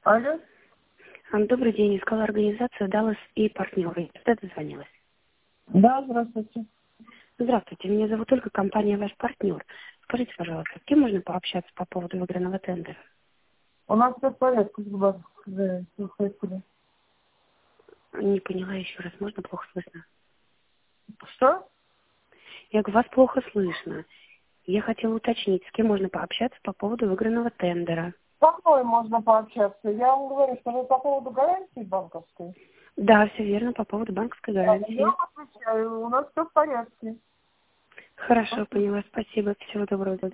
Алло? Добрый день. Искала организацию «Даллас и партнеры». Что дозвонилась? Да, здравствуйте. Здравствуйте. Меня зовут Ольга, компания «Ваш партнер». Скажите, пожалуйста, с кем можно пообщаться по поводу выигранного тендера? У нас все в порядке, с. Не поняла еще раз. Можно? Плохо слышно. Что? Я говорю, вас плохо слышно. Я хотела уточнить, с кем можно пообщаться по поводу выигранного тендера. Со мной можно пообщаться. Я вам говорю, что вы по поводу гарантии банковской. Да, все верно, по поводу банковской Я гарантии. вам отвечаю, у нас все в порядке. Хорошо, поняла. Спасибо. Всего доброго.